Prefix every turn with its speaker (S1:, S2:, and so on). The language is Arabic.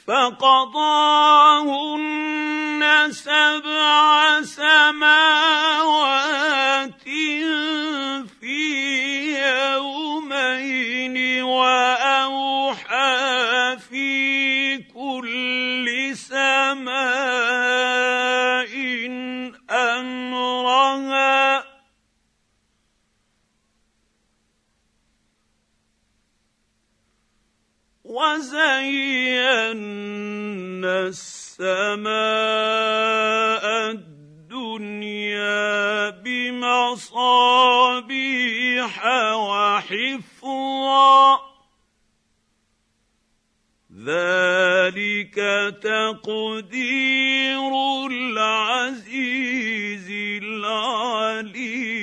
S1: فقضاهن 7 سماوات في يومين وأوحى في كل سماء أمرها وزينا السماء الدنيا بمصابيح وحفظا ذلك تقدير العزيز العليم.